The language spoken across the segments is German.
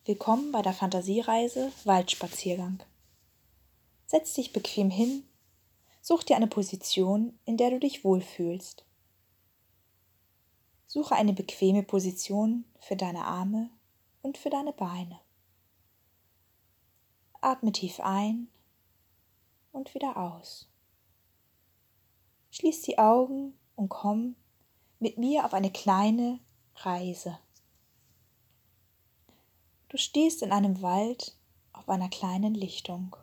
Willkommen bei der Fantasiereise Waldspaziergang. Setz dich bequem hin, such dir eine Position, in der du dich wohlfühlst. Suche eine bequeme Position für deine Arme und für deine Beine. Atme tief ein und wieder aus. Schließ die Augen und komm mit mir auf eine kleine Reise. Du stehst in einem Wald auf einer kleinen Lichtung.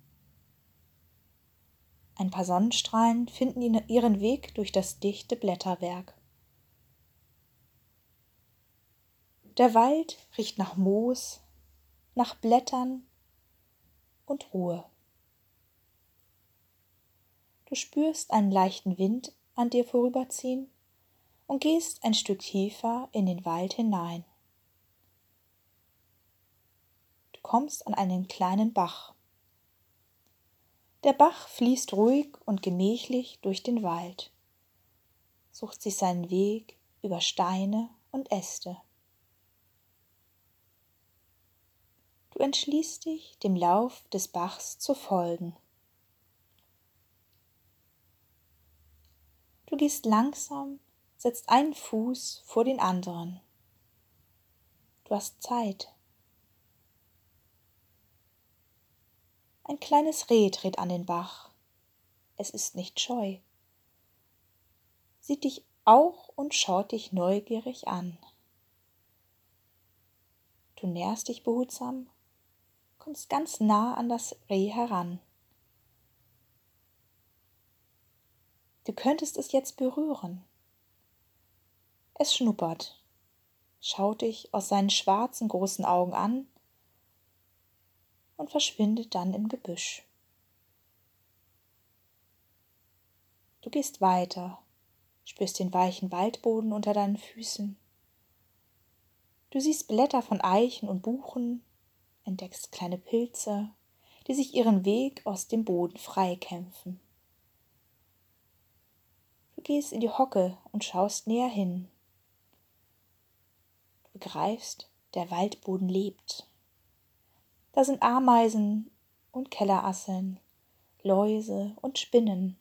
Ein paar Sonnenstrahlen finden ihren Weg durch das dichte Blätterwerk. Der Wald riecht nach Moos, nach Blättern und Ruhe. Du spürst einen leichten Wind an dir vorüberziehen und gehst ein Stück tiefer in den Wald hinein. Du kommst an einen kleinen Bach. Der Bach fließt ruhig und gemächlich durch den Wald, sucht sich seinen Weg über Steine und Äste. Du entschließt dich, dem Lauf des Bachs zu folgen. Du gehst langsam, setzt einen Fuß vor den anderen. Du hast Zeit. Ein kleines Reh tritt an den Bach. Es ist nicht scheu. Sieht dich auch und schaut dich neugierig an. Du näherst dich behutsam, kommst ganz nah an das Reh heran. Du könntest es jetzt berühren. Es schnuppert, schaut dich aus seinen schwarzen großen Augen an und verschwindet dann im Gebüsch. Du gehst weiter, spürst den weichen Waldboden unter deinen Füßen. Du siehst Blätter von Eichen und Buchen, entdeckst kleine Pilze, die sich ihren Weg aus dem Boden freikämpfen. Du gehst in die Hocke und schaust näher hin. Du begreifst, der Waldboden lebt. Da sind Ameisen und Kellerasseln, Läuse und Spinnen.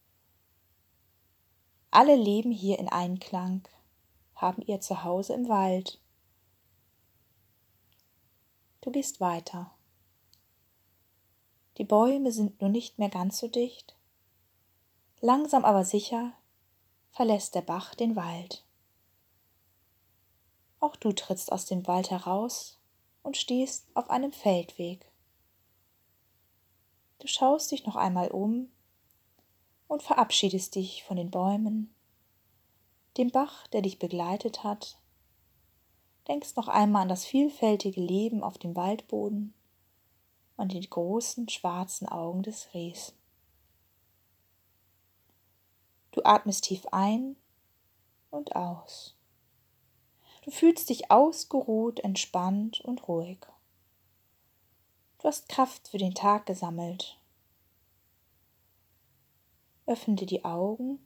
Alle leben hier in Einklang, haben ihr Zuhause im Wald. Du gehst weiter. Die Bäume sind nun nicht mehr ganz so dicht. Langsam aber sicher verlässt der Bach den Wald. Auch du trittst aus dem Wald heraus und stehst auf einem Feldweg. Du schaust dich noch einmal um und verabschiedest dich von den Bäumen, dem Bach, der dich begleitet hat, denkst noch einmal an das vielfältige Leben auf dem Waldboden und die großen schwarzen Augen des Rehs. Du atmest tief ein und aus. Du fühlst dich ausgeruht, entspannt und ruhig. Du hast Kraft für den Tag gesammelt. Öffne dir die Augen.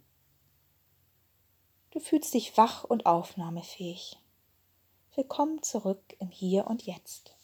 Du fühlst dich wach und aufnahmefähig. Willkommen zurück im Hier und Jetzt.